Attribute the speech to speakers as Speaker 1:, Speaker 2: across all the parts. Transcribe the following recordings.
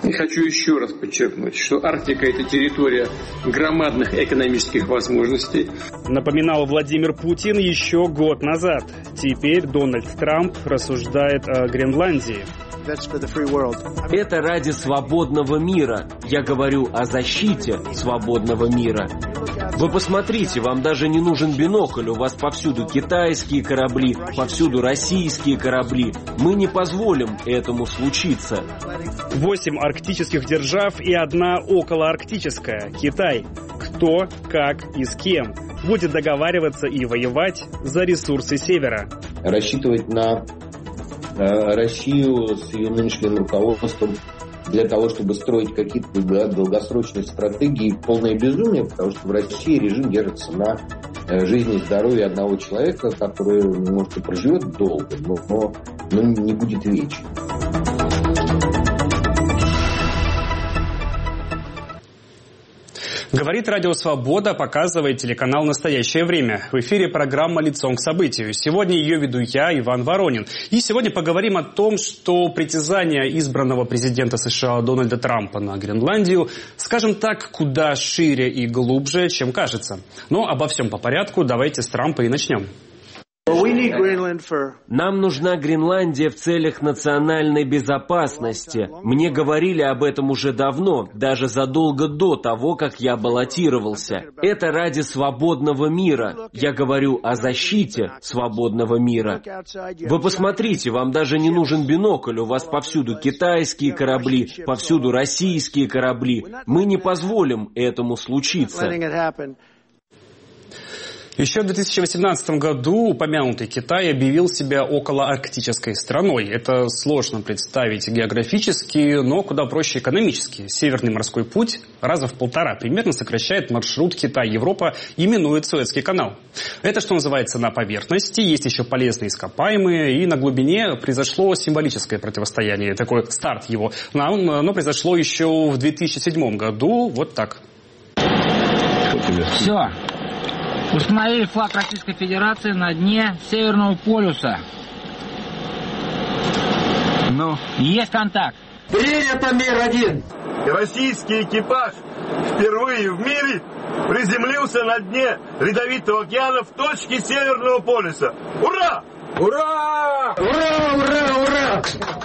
Speaker 1: И хочу еще раз подчеркнуть, что Арктика – это территория громадных экономических возможностей.
Speaker 2: Напоминал Владимир Путин еще год назад. Теперь Дональд Трамп рассуждает о Гренландии.
Speaker 3: Это ради свободного мира. Я говорю о защите свободного мира. Вы посмотрите, вам даже не нужен бинокль. У вас повсюду китайские корабли, повсюду российские корабли. Мы не позволим этому случиться.
Speaker 2: 8 арктических держав и 1 околоарктическая – Китай. Кто, как и с кем будет договариваться и воевать за ресурсы Севера?
Speaker 4: Рассчитывать на Россию с ее нынешним руководством для того, чтобы строить какие-то долгосрочные стратегии, полное безумие, потому что в России режим держится на жизни и здоровье одного человека, который, может, и проживет долго, но не будет вечен.
Speaker 2: Говорит Радио Свобода, показывает телеканал «Настоящее время». В эфире программа «Лицом к событию». Сегодня ее веду я, Иван Воронин. И сегодня поговорим о том, что притязания избранного президента США Дональда Трампа на Гренландию, скажем так, куда шире и глубже, чем кажется. Но обо всем по порядку, давайте с Трампа и начнем.
Speaker 3: Нам нужна Гренландия в целях национальной безопасности. Мне говорили об этом уже давно, даже задолго до того, как я баллотировался. Это ради свободного мира. Я говорю о защите свободного мира. Вы посмотрите, вам даже не нужен бинокль. У вас повсюду китайские корабли, повсюду российские корабли. Мы не позволим этому случиться.
Speaker 2: Еще в 2018 году упомянутый Китай объявил себя околоарктической страной. Это сложно представить географически, но куда проще экономически. Северный морской путь раза в 1,5 примерно сокращает маршрут Китай-Европа и минует Суэцкий канал. Это, что называется, на поверхности. Есть еще полезные ископаемые, и на глубине произошло символическое противостояние. Такой старт его. Оно произошло еще в 2007 году. Вот так.
Speaker 5: Все. Установили флаг Российской Федерации на дне Северного полюса. Ну, есть контакт.
Speaker 6: Принято, Мир-1. Российский экипаж впервые в мире приземлился на дне Ледовитого океана в точке Северного полюса. Ура! Ура! Ура! Ура! Ура!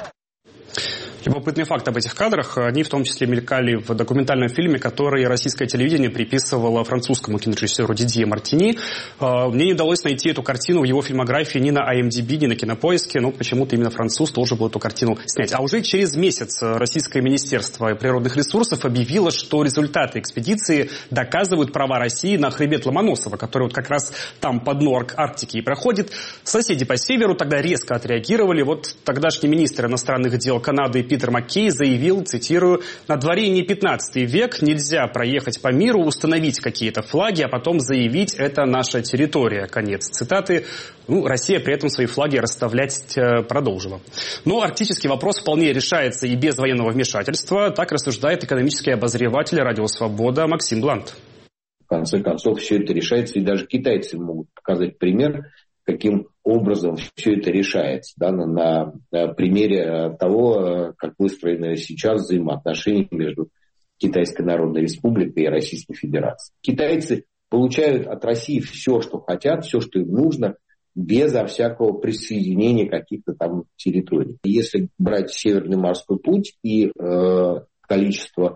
Speaker 2: Любопытный факт об этих кадрах. Они в том числе мелькали в документальном фильме, который российское телевидение приписывало французскому кинорежиссеру Дидье Мартини. Мне не удалось найти эту картину в его фильмографии ни на IMDb, ни на Кинопоиске, но почему-то именно француз должен был эту картину снять. А уже через месяц Российское министерство природных ресурсов объявило, что результаты экспедиции доказывают права России на хребет Ломоносова, который вот как раз там по дну Арктики и проходит. Соседи по северу тогда резко отреагировали. Вот тогдашний министр иностранных дел Канады Питер Маккей заявил, цитирую, «На дворе не 15 век, нельзя проехать по миру, установить какие-то флаги, а потом заявить, это наша территория». Конец цитаты. Россия при этом свои флаги расставлять продолжила. Но арктический вопрос вполне решается и без военного вмешательства. Так рассуждает экономический обозреватель «Радио Свобода» Максим Блант.
Speaker 4: В конце концов, все это решается, и даже китайцы могут показать пример, каким образом все это решается, да, на примере того, как выстроены сейчас взаимоотношения между Китайской Народной Республикой и Российской Федерацией. Китайцы получают от России все, что хотят, все, что им нужно, безо всякого присоединения каких-то там территорий. Если брать Северный морской путь и количество,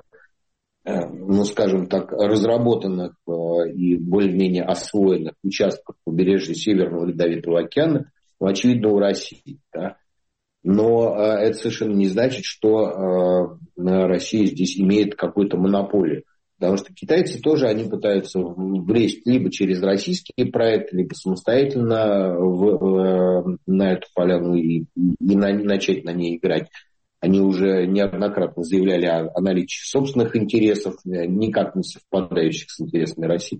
Speaker 4: скажем так, разработанных и более-менее освоенных участков побережья Северного Ледовитого океана, очевидно, у России. Да? Но это совершенно не значит, что Россия здесь имеет какую-то монополию. Потому что китайцы тоже, они пытаются влезть либо через российские проекты, либо самостоятельно на эту поляну и начать на ней играть. Они уже неоднократно заявляли о наличии собственных интересов, никак не совпадающих с интересами России.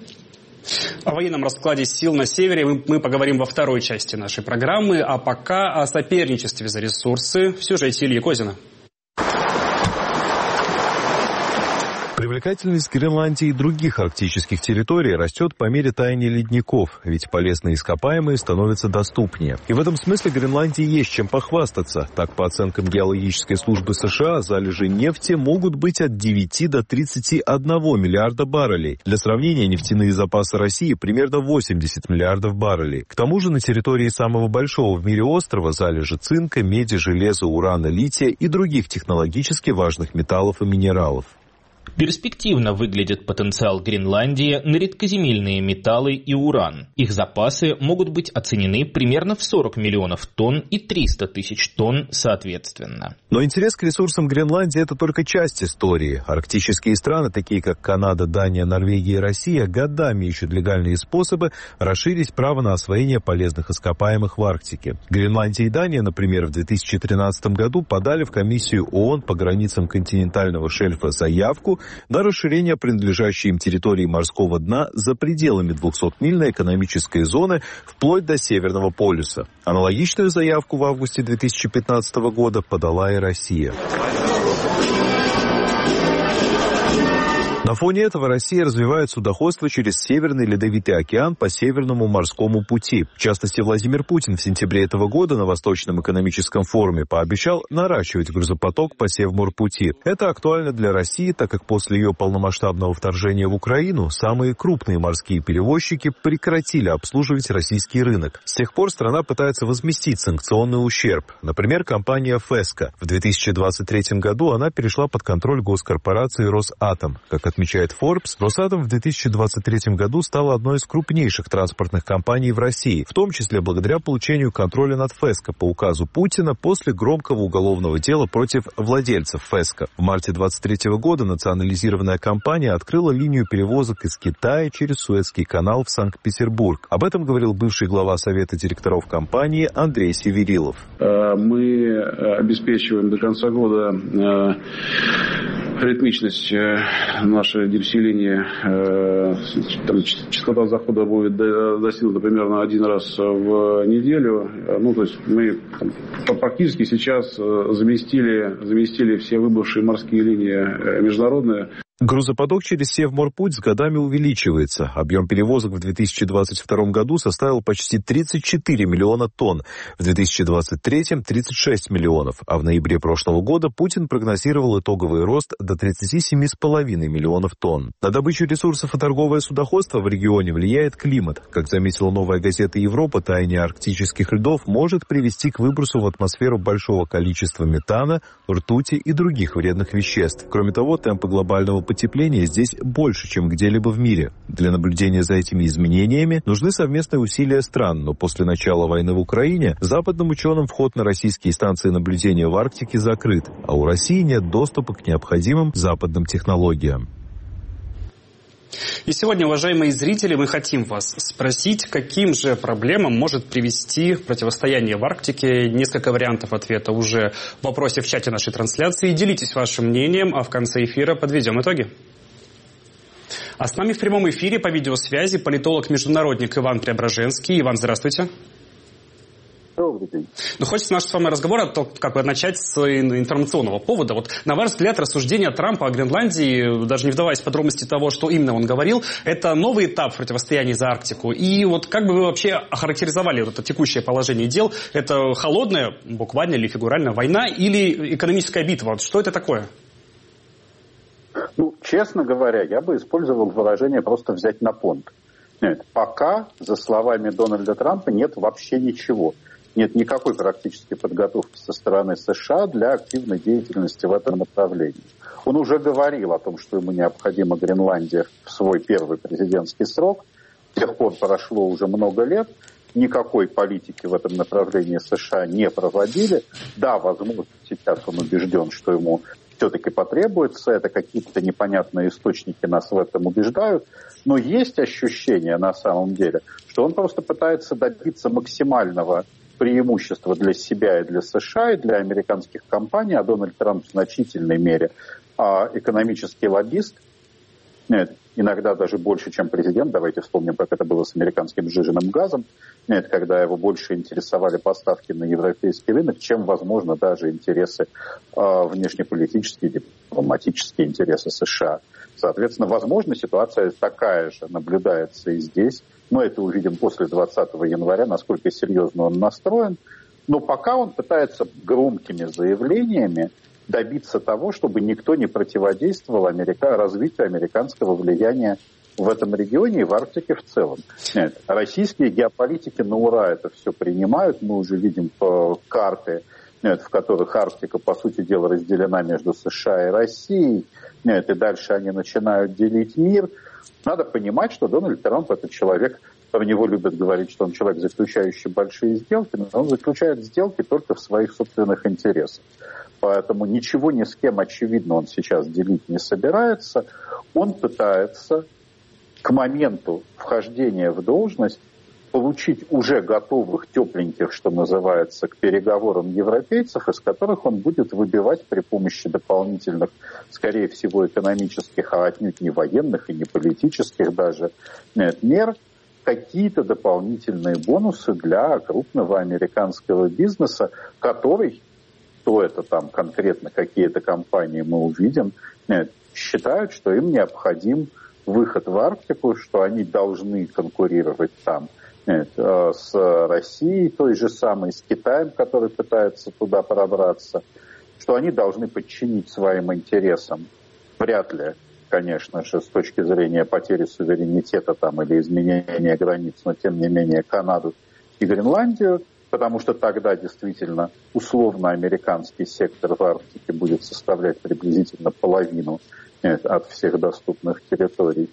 Speaker 2: О военном раскладе сил на севере мы поговорим во второй части нашей программы, а пока о соперничестве за ресурсы в сюжете Ильи Козина.
Speaker 7: Привлекательность Гренландии и других арктических территорий растет по мере таяния ледников, ведь полезные ископаемые становятся доступнее. И в этом смысле Гренландии есть чем похвастаться. Так, по оценкам геологической службы США, залежи нефти могут быть от 9 до 31 миллиарда баррелей. Для сравнения, нефтяные запасы России примерно 80 миллиардов баррелей. К тому же на территории самого большого в мире острова залежи цинка, меди, железа, урана, лития и других технологически важных металлов и минералов.
Speaker 8: Перспективно выглядит потенциал Гренландии на редкоземельные металлы и уран. Их запасы могут быть оценены примерно в 40 миллионов тонн и 300 тысяч тонн соответственно.
Speaker 7: Но интерес к ресурсам Гренландии – это только часть истории. Арктические страны, такие как Канада, Дания, Норвегия и Россия, годами ищут легальные способы расширить право на освоение полезных ископаемых в Арктике. Гренландия и Дания, например, в 2013 году подали в комиссию ООН по границам континентального шельфа заявку на расширение принадлежащей им территории морского дна за пределами 200-мильной экономической зоны вплоть до Северного полюса. Аналогичную заявку в августе 2015 года подала и Россия. На фоне этого Россия развивает судоходство через Северный Ледовитый океан по Северному морскому пути. В частности, Владимир Путин в сентябре этого года на Восточном экономическом форуме пообещал наращивать грузопоток по Севморпути. Это актуально для России, так как после ее полномасштабного вторжения в Украину самые крупные морские перевозчики прекратили обслуживать российский рынок. С тех пор страна пытается возместить санкционный ущерб. Например, компания «Фэска». В 2023 году она перешла под контроль госкорпорации «Росатом». Как отмечает Forbes, Росатом в 2023 году стала одной из крупнейших транспортных компаний в России, в том числе благодаря получению контроля над Фэска по указу Путина после громкого уголовного дела против владельцев Фэска. В марте 2023 года национализированная компания открыла линию перевозок из Китая через Суэцкий канал в Санкт-Петербург. Об этом говорил бывший глава Совета директоров компании Андрей Северилов.
Speaker 9: Мы обеспечиваем до конца года ритмичность нашей дипси-линии, частота захода будет достигнута примерно один раз в неделю. То есть мы практически сейчас заместили все выбывшие морские линии международные.
Speaker 7: Грузопоток через Севморпуть с годами увеличивается. Объем перевозок в 2022 году составил почти 34 миллиона тонн, в 2023 – 36 миллионов, а в ноябре прошлого года Путин прогнозировал итоговый рост до 37,5 миллионов тонн. На добычу ресурсов и торговое судоходство в регионе влияет климат. Как заметила «Новая газета Европа», таяние арктических льдов может привести к выбросу в атмосферу большого количества метана, ртути и других вредных веществ. Кроме того, темпы глобального потепления здесь больше, чем где-либо в мире. Для наблюдения за этими изменениями нужны совместные усилия стран, но после начала войны в Украине западным ученым вход на российские станции наблюдения в Арктике закрыт, а у России нет доступа к необходимым западным технологиям.
Speaker 2: И сегодня, уважаемые зрители, мы хотим вас спросить, каким же проблемам может привести противостояние в Арктике. Несколько вариантов ответа уже в вопросе в чате нашей трансляции. Делитесь вашим мнением, а в конце эфира подведем итоги. А с нами в прямом эфире по видеосвязи политолог-международник Иван Преображенский. Иван, здравствуйте. Хочется наш с вами разговор начать с информационного повода. На ваш взгляд, рассуждения Трампа о Гренландии, даже не вдаваясь в подробности того, что именно он говорил, это новый этап противостояния за Арктику. И как бы вы вообще охарактеризовали это текущее положение дел? Это холодная, буквально или фигурально, война или экономическая битва? Что это такое?
Speaker 10: Честно говоря, я бы использовал выражение «просто взять на понт». Нет, пока, за словами Дональда Трампа, нет вообще ничего. Нет никакой практической подготовки со стороны США для активной деятельности в этом направлении. Он уже говорил о том, что ему необходима Гренландия в свой первый президентский срок. С тех пор прошло уже много лет. Никакой политики в этом направлении США не проводили. Да, возможно, сейчас он убежден, что ему все-таки потребуется. Это какие-то непонятные источники нас в этом убеждают. Но есть ощущение на самом деле, что он просто пытается добиться максимального преимущество для себя и для США, и для американских компаний, а Дональд Трамп в значительной мере экономический лоббист, иногда даже больше, чем президент. Давайте вспомним, как это было с американским сжиженным газом, когда его больше интересовали поставки на европейский рынок, чем, возможно, даже интересы внешнеполитические, дипломатические интересы США. Соответственно, возможно, ситуация такая же наблюдается и здесь. Мы это увидим после 20 января, насколько серьезно он настроен. Но пока он пытается громкими заявлениями добиться того, чтобы никто не противодействовал развитию американского влияния в этом регионе и в Арктике в целом. Нет, российские геополитики на ура это все принимают. Мы уже видим карты, в которых Арктика, по сути дела, разделена между США и Россией. Нет, и дальше они начинают делить мир. Надо понимать, что Дональд Трамп – это человек, про него любят говорить, что он человек, заключающий большие сделки, но он заключает сделки только в своих собственных интересах. Поэтому ничего ни с кем, очевидно, он сейчас делить не собирается. Он пытается к моменту вхождения в должность получить уже готовых, тепленьких, что называется, к переговорам европейцев, из которых он будет выбивать при помощи дополнительных, скорее всего, экономических, а отнюдь не военных и не политических даже мер, какие-то дополнительные бонусы для крупного американского бизнеса, который, то это там конкретно какие-то компании мы увидим, считают, что им необходим выход в Арктику, что они должны конкурировать там с Россией, той же самой, с Китаем, который пытается туда пробраться, что они должны подчинить своим интересам, вряд ли, конечно же, с точки зрения потери суверенитета там, или изменения границ, но тем не менее Канаду и Гренландию, потому что тогда действительно условно американский сектор в Арктике будет составлять приблизительно половину от всех доступных территорий.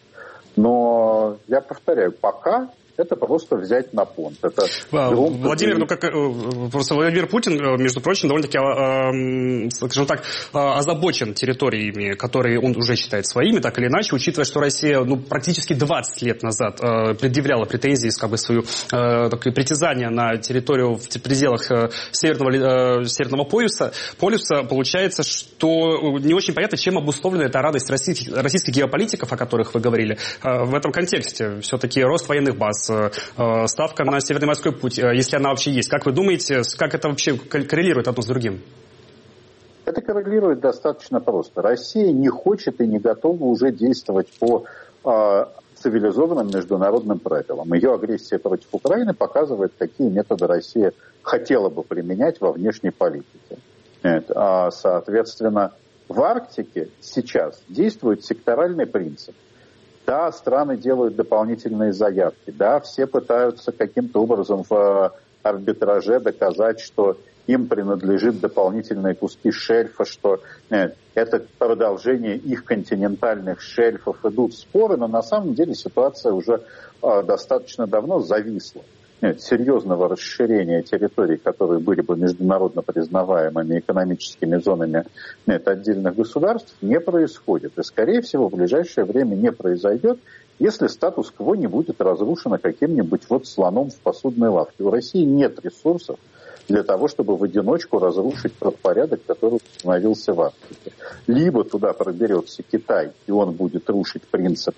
Speaker 10: Но, я повторяю, пока это просто взять на понт. Это
Speaker 2: Владимир, просто Владимир Путин, между прочим, довольно-таки, скажем так, озабочен территориями, которые он уже считает своими, так или иначе, учитывая, что Россия практически 20 лет назад предъявляла претензии, свою притязание на территорию в пределах Северного полюса, получается, что не очень понятно, чем обусловлена эта радость российских геополитиков, о которых вы говорили, в этом контексте. Все-таки рост военных баз, ставка на Северный морской путь, если она вообще есть. Как вы думаете, как это вообще коррелирует одно с другим?
Speaker 10: Это коррелирует достаточно просто. Россия не хочет и не готова уже действовать по цивилизованным международным правилам. Ее агрессия против Украины показывает, какие методы Россия хотела бы применять во внешней политике. Соответственно, в Арктике сейчас действует секторальный принцип. Да, страны делают дополнительные заявки, да, все пытаются каким-то образом в арбитраже доказать, что им принадлежит дополнительные куски шельфа, что это продолжение их континентальных шельфов. Идут споры, но на самом деле ситуация уже достаточно давно зависла. Серьезного расширения территорий, которые были бы международно признаваемыми экономическими зонами отдельных государств, не происходит. И, скорее всего, в ближайшее время не произойдет, если статус-кво не будет разрушено каким-нибудь слоном в посудной лавке. У России нет ресурсов для того, чтобы в одиночку разрушить тот порядок, который установился в Арктике. Либо туда проберется Китай, и он будет рушить принцип,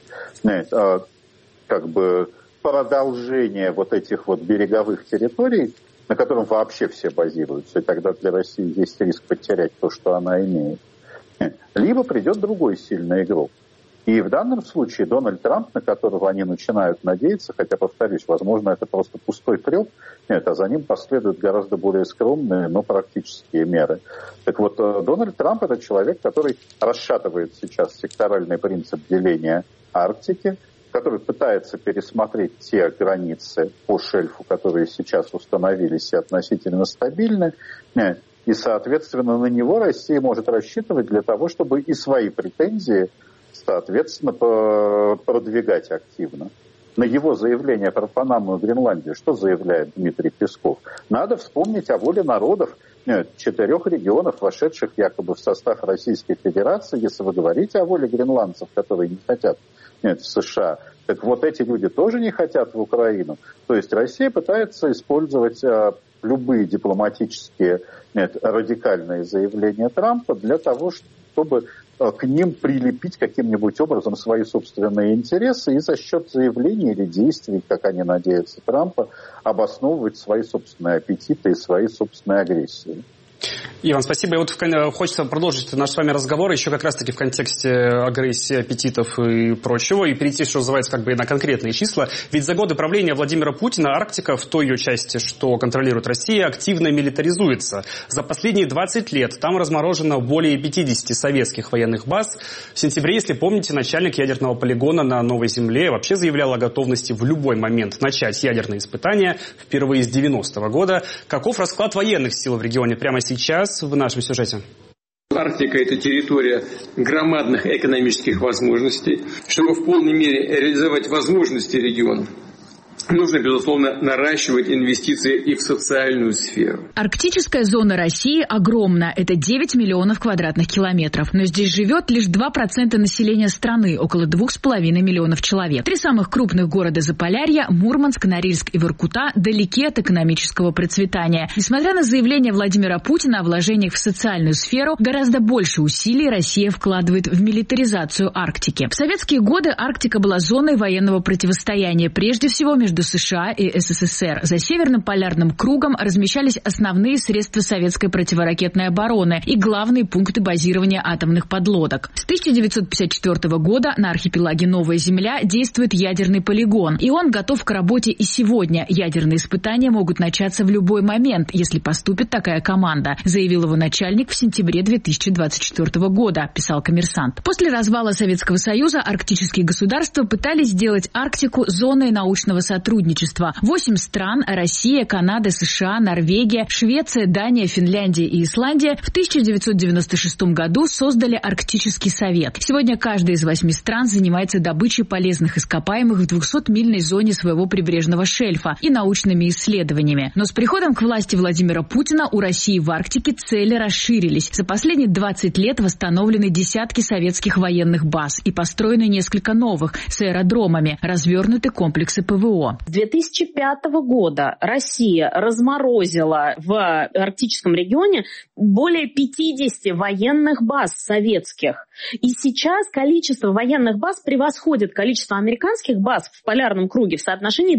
Speaker 10: продолжение этих береговых территорий, на котором вообще все базируются, и тогда для России есть риск потерять то, что она имеет. Либо придет другой сильный игрок. И в данном случае Дональд Трамп, на которого они начинают надеяться, хотя, повторюсь, возможно, это просто пустой треп, а за ним последуют гораздо более скромные, но практические меры. Так вот, Дональд Трамп – это человек, который расшатывает сейчас секторальный принцип деления Арктики, который пытается пересмотреть те границы по шельфу, которые сейчас установились и относительно стабильны, и, соответственно, на него Россия может рассчитывать для того, чтобы и свои претензии, соответственно, продвигать активно. На его заявление про Панаму и Гренландию, что заявляет Дмитрий Песков? Надо вспомнить о воле народов 4 регионов, вошедших якобы в состав Российской Федерации, если вы говорите о воле гренландцев, которые не хотят в США. Так эти люди тоже не хотят в Украину. То есть Россия пытается использовать любые дипломатические радикальные заявления Трампа для того, чтобы к ним прилепить каким-нибудь образом свои собственные интересы и за счет заявлений или действий, как они надеются, Трампа, обосновывать свои собственные аппетиты и свои собственные агрессии.
Speaker 2: Иван, спасибо. И вот хочется продолжить наш с вами разговор еще как раз-таки в контексте агрессии, аппетитов и прочего, и перейти, что называется, как бы на конкретные числа. Ведь за годы правления Владимира Путина Арктика, в той ее части, что контролирует Россия, активно милитаризуется. За последние 20 лет там разморожено более 50 советских военных баз. В сентябре, если помните, начальник ядерного полигона на Новой Земле вообще заявлял о готовности в любой момент начать ядерные испытания впервые с 90-го года. Каков расклад военных сил в регионе прямо сейчас в нашем сюжете?
Speaker 1: Арктика – это территория громадных экономических возможностей. Чтобы в полной мере реализовать возможности региона, нужно, безусловно, наращивать инвестиции и в социальную сферу.
Speaker 11: Арктическая зона России огромна. Это 9 миллионов квадратных километров. Но здесь живет лишь 2% населения страны, около 2,5 миллионов человек. 3 самых крупных города Заполярья – Мурманск, Норильск и Воркута – далеки от экономического процветания. Несмотря на заявление Владимира Путина о вложениях в социальную сферу, гораздо больше усилий Россия вкладывает в милитаризацию Арктики. В советские годы Арктика была зоной военного противостояния, прежде всего между США и СССР. За Северным полярным кругом размещались основные средства советской противоракетной обороны и главные пункты базирования атомных подлодок. С 1954 года на архипелаге Новая Земля действует ядерный полигон, и он готов к работе и сегодня. Ядерные испытания могут начаться в любой момент, если поступит такая команда, заявил его начальник в сентябре 2024 года, писал «Коммерсант». После развала Советского Союза арктические государства пытались сделать Арктику зоной научного сотрудничества. 8 стран – Россия, Канада, США, Норвегия, Швеция, Дания, Финляндия и Исландия – в 1996 году создали Арктический совет. Сегодня каждая из 8 стран занимается добычей полезных ископаемых в 200-мильной зоне своего прибрежного шельфа и научными исследованиями. Но с приходом к власти Владимира Путина у России в Арктике цели расширились. За последние 20 лет восстановлены десятки советских военных баз и построены несколько новых с аэродромами, развернуты комплексы ПВО.
Speaker 12: С 2005 года Россия разморозила в арктическом регионе более 50 военных баз советских. И сейчас количество военных баз превосходит количество американских баз в полярном круге в соотношении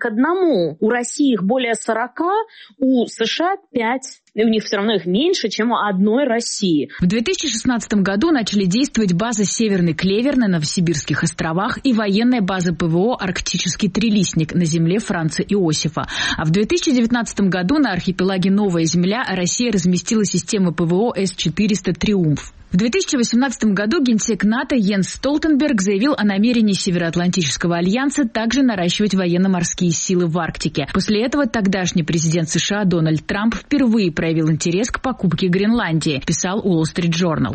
Speaker 12: 3:1. У России их более 40, у США 5. И у них все равно их меньше, чем у одной России.
Speaker 11: В 2016 году начали действовать база «Северный клевер» на Новосибирских островах и военная база ПВО «Арктический трилистник» на земле Франца Иосифа. А в 2019 году на архипелаге Новая Земля Россия разместила системы ПВО С-400 «Триумф». В 2018 году генсек НАТО Йенс Столтенберг заявил о намерении Североатлантического альянса также наращивать военно-морские силы в Арктике. После этого тогдашний президент США Дональд Трамп впервые проявил интерес к покупке Гренландии, писал Wall Street Journal.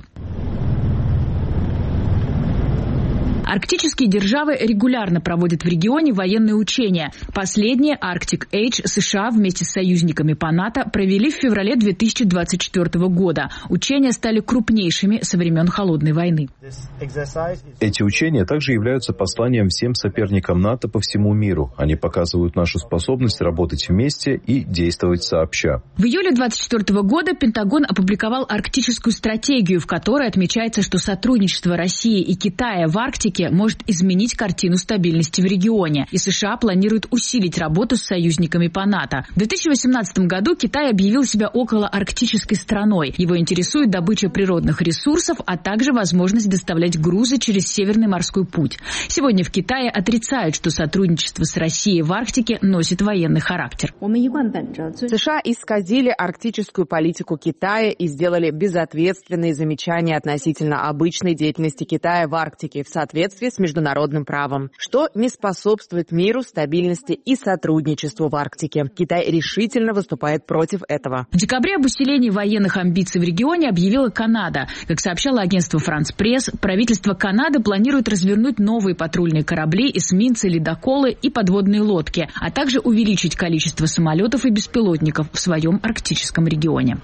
Speaker 11: Арктические державы регулярно проводят в регионе военные учения. Последние Arctic Age США вместе с союзниками по НАТО провели в феврале 2024 года. Учения стали крупнейшими со времен Холодной войны.
Speaker 7: Эти учения также являются посланием всем соперникам НАТО по всему миру. Они показывают нашу способность работать вместе и действовать сообща.
Speaker 11: В июле 2024 года Пентагон опубликовал арктическую стратегию, в которой отмечается, что сотрудничество России и Китая в Арктике может изменить картину стабильности в регионе, и США планируют усилить работу с союзниками по НАТО. В 2018 году Китай объявил себя околоарктической страной. Его интересует добыча природных ресурсов, а также возможность доставлять грузы через Северный морской путь. Сегодня в Китае отрицают, что сотрудничество с Россией в Арктике носит военный характер.
Speaker 13: США исказили арктическую политику Китая и сделали безответственные замечания относительно обычной деятельности Китая в Арктике в соответствии с международным правом, что не способствует миру, стабильности и сотрудничеству в Арктике. Китай решительно выступает против этого.
Speaker 11: В декабре об усилении военных амбиций в регионе объявила Канада. Как сообщало агентство «Франс Пресс», правительство Канады планирует развернуть новые патрульные корабли, эсминцы, ледоколы и подводные лодки, а также увеличить количество самолетов и беспилотников в своем арктическом регионе.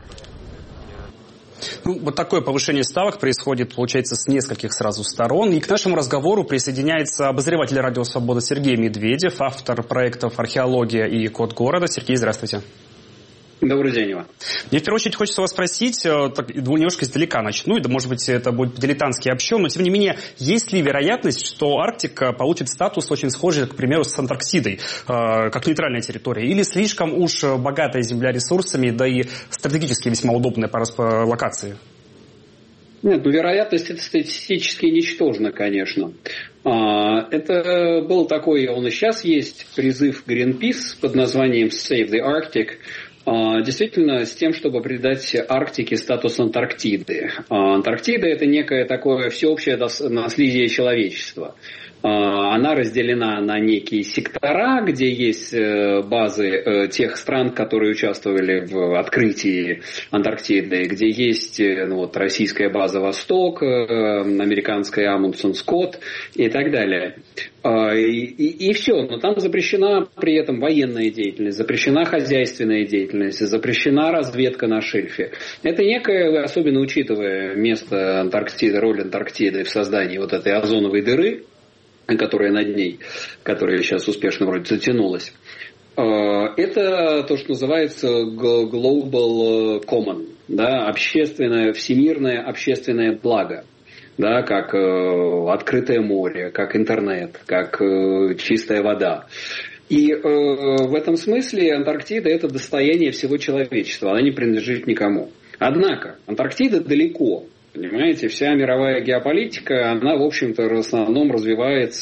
Speaker 2: Вот такое повышение ставок происходит, получается, с нескольких сразу сторон. И к нашему разговору присоединяется обозреватель «Радио Свобода» Сергей Медведев, автор проектов «Археология» и «Код города». Сергей, здравствуйте.
Speaker 14: Добрый день, Иван.
Speaker 2: Мне в первую очередь хочется вас спросить, немножко издалека начну, да, может быть, это будет по-дилетантски общо, но тем не менее, есть ли вероятность, что Арктика получит статус очень схожий, к примеру, с Антарктидой, как нейтральная территория, или слишком уж богатая земля ресурсами, да и стратегически весьма удобная по локации?
Speaker 14: Нет, вероятность это статистически ничтожна, конечно. Это был такой, он и сейчас есть, призыв Greenpeace под названием Save the Arctic, действительно с тем, чтобы придать Арктике статус Антарктиды. Антарктида – это некое такое всеобщее наследие человечества. Она разделена на некие сектора, где есть базы тех стран, которые участвовали в открытии Антарктиды, где есть российская база «Восток», американская «Амундсен Скотт» и так далее. И все, но там запрещена при этом военная деятельность, запрещена хозяйственная деятельность, запрещена разведка на шельфе. Это некое, особенно учитывая место Антарктиды, роль Антарктиды в создании вот этой озоновой дыры, которая над ней, которая сейчас успешно вроде затянулась. Это то, что называется global common, да, общественное, всемирное общественное благо. Да, как открытое море, как интернет, как чистая вода. И в этом смысле Антарктида – это достояние всего человечества, она не принадлежит никому. Однако Антарктида далеко. Понимаете, вся мировая геополитика, она, в общем-то, в основном развивалась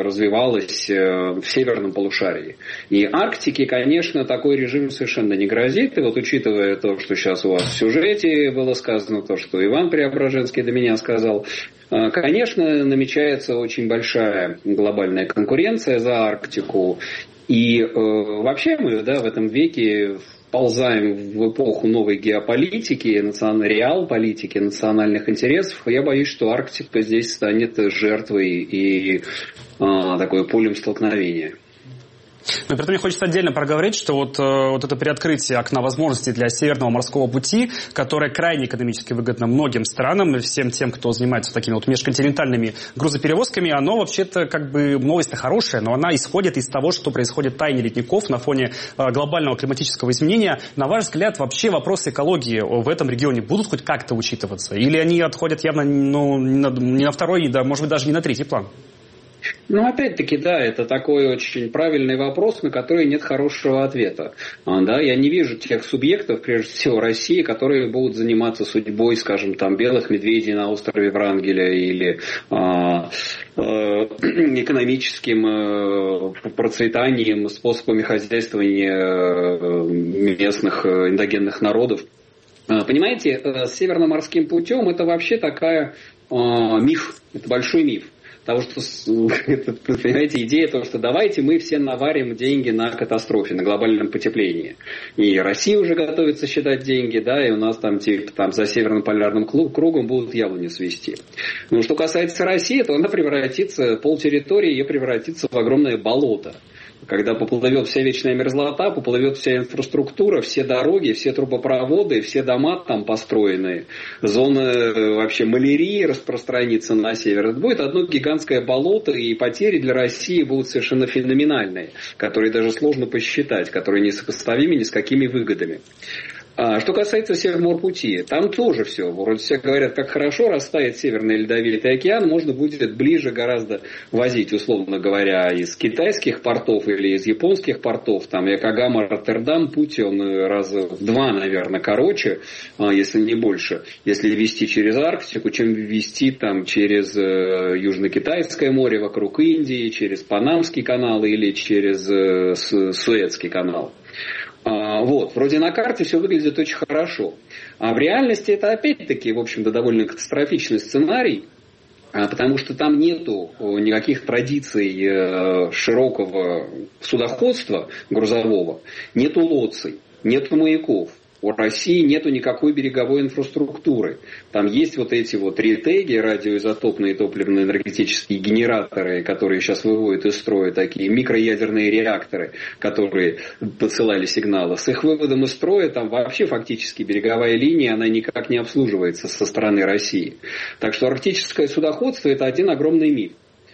Speaker 14: в северном полушарии. И Арктике, конечно, такой режим совершенно не грозит. И вот учитывая то, что сейчас у вас в сюжете было сказано, то, что Иван Преображенский до меня сказал, конечно, намечается очень большая глобальная конкуренция за Арктику. И вообще мы, да, в этом веке ползаем в эпоху новой геополитики, реал-политики, национальных интересов. Я боюсь, что Арктика здесь станет жертвой и такой полем столкновения.
Speaker 2: Но при этом мне хочется отдельно проговорить, что вот это приоткрытие окна возможностей для Северного морского пути, которое крайне экономически выгодно многим странам и всем тем, кто занимается такими вот межконтинентальными грузоперевозками, оно вообще-то как бы новость-то хорошая, но она исходит из того, что происходит в тайне ледников на фоне глобального климатического изменения. На ваш взгляд, вообще вопросы экологии в этом регионе будут хоть как-то учитываться? Или они отходят явно не на второй, да, может быть, даже не на третий план?
Speaker 14: Ну, опять-таки, да, это такой очень правильный вопрос, на который нет хорошего ответа. Да, я не вижу тех субъектов, прежде всего России, которые будут заниматься судьбой, скажем, там, белых медведей на острове Врангеля или экономическим процветанием, способами хозяйствования местных эндогенных народов. Понимаете, с Северно-морским путем это вообще такая миф, это большой миф. Потому что, понимаете, идея того, что давайте мы все наварим деньги на катастрофе, на глобальном потеплении. И Россия уже готовится считать деньги, да, и у нас там за Северным полярным кругом будут яблони свести. Но что касается России, то она превратится, полтерритории ее превратится в огромное болото. Когда поплывет вся вечная мерзлота, поплывет вся инфраструктура, все дороги, все трубопроводы, все дома там построенные, зона вообще малярии распространится на север. Это будет одно гигантское болото, и потери для России будут совершенно феноменальные, которые даже сложно посчитать, которые несопоставимы ни с какими выгодами. Что касается Северного пути, там тоже все. Вроде все говорят, как хорошо растает Северный Ледовитый океан, можно будет ближе гораздо возить, условно говоря, из китайских портов или из японских портов. Там Якогама, Роттердам, путь он раза в 2, наверное, короче, если не больше, если везти через Арктику, чем везти там через Южно-Китайское море вокруг Индии, через Панамский канал или через Суэцкий канал. Вот, вроде на карте все выглядит очень хорошо. А в реальности это опять-таки, в общем-то, довольно катастрофичный сценарий, потому что там нету никаких традиций широкого судоходства грузового, нету лоций, нету маяков. У России нету никакой береговой инфраструктуры. Там есть вот эти вот РИТЭГи, радиоизотопные топливно-энергетические генераторы, которые сейчас выводят из строя, такие микроядерные реакторы, которые посылали сигналы. С их выводом из строя там вообще фактически береговая линия, она никак не обслуживается со стороны России. Так что арктическое судоходство – это один огромный миф.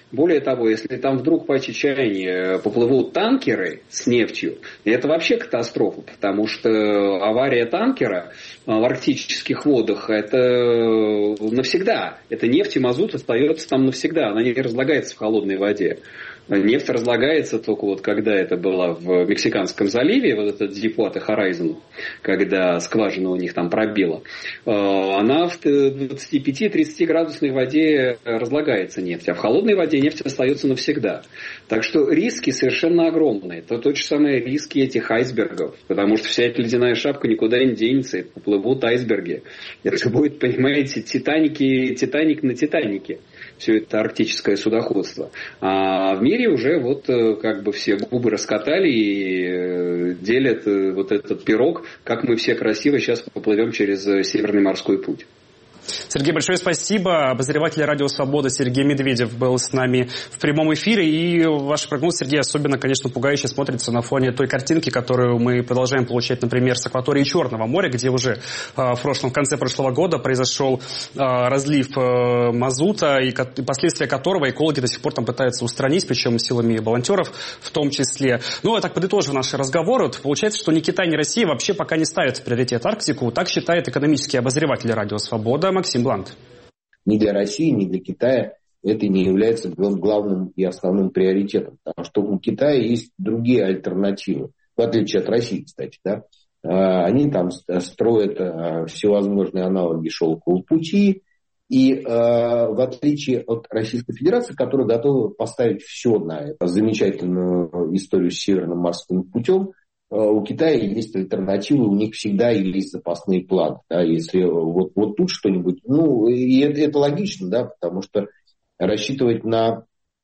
Speaker 14: Более того, если там вдруг по Чечне поплывут танкеры с нефтью, это вообще катастрофа, потому что авария танкера в арктических водах – это навсегда. Это нефть и мазут остается там навсегда, она не разлагается в холодной воде. Нефть разлагается только вот когда это было в Мексиканском заливе, вот этот Deepwater Horizon, когда скважина у них там пробила, она в 25-30 градусной воде разлагается нефть, а в холодной воде нефть остается навсегда. Так что риски совершенно огромные. Это тот же самый риски этих айсбергов, потому что вся эта ледяная шапка никуда не денется, это поплывут айсберги. Это будет, понимаете, Титаник на Титанике. Все это арктическое судоходство. А в мире уже вот как бы все губы раскатали и делят вот этот пирог, как мы все красиво сейчас поплывем через Северный морской путь.
Speaker 2: Сергей, большое спасибо. Обозреватель «Радио Свобода» Сергей Медведев был с нами в прямом эфире. И ваш прогноз, Сергей, особенно, конечно, пугающе смотрится на фоне той картинки, которую мы продолжаем получать, например, с акватории Черного моря, где уже в конце прошлого года произошел разлив мазута, и последствия которого экологи до сих пор там пытаются устранить, причем силами волонтеров в том числе. Ну, я так подытожу наш разговор. Вот получается, что ни Китай, ни Россия вообще пока не ставят в приоритет Арктику. Так считает экономический обозреватель «Радио Свобода» Максим Блант.
Speaker 4: Ни для России, ни для Китая это не является главным и основным приоритетом. Потому что у Китая есть другие альтернативы. В отличие от России, кстати. Да? Они там строят всевозможные аналоги шелкового пути. И в отличие от Российской Федерации, которая готова поставить все на эту замечательную историю с Северным морским путем, у Китая есть альтернативы, у них всегда есть запасные планы. Да, если вот тут что-нибудь... Ну, и это логично, да, потому что рассчитывать на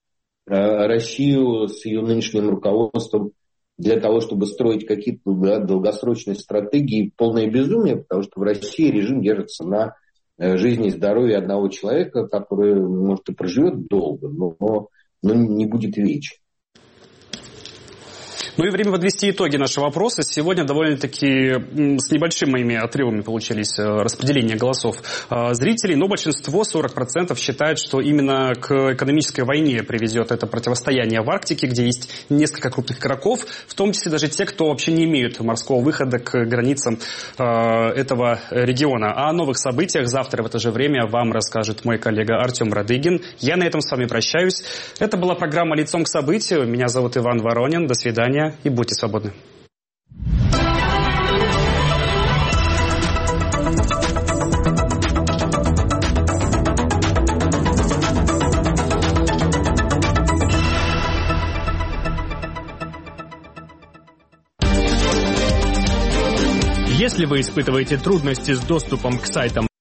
Speaker 4: Россию с ее нынешним руководством для того, чтобы строить какие-то долгосрочные стратегии, полное безумие, потому что в России режим держится на жизни и здоровье одного человека, который, может, и проживет долго, но не будет вечен.
Speaker 2: Ну и время подвести итоги нашего вопроса. Сегодня довольно-таки с небольшими отрывами получились распределение голосов зрителей, но большинство, 40%, считают, что именно к экономической войне приведет это противостояние в Арктике, где есть несколько крупных игроков, в том числе даже те, кто вообще не имеют морского выхода к границам этого региона. О новых событиях завтра в это же время вам расскажет мой коллега Артем Радыгин. Я на этом с вами прощаюсь. Это была программа «Лицом к событию». Меня зовут Иван Воронин. До свидания. И будьте свободны.
Speaker 15: Если вы испытываете трудности с доступом к сайтам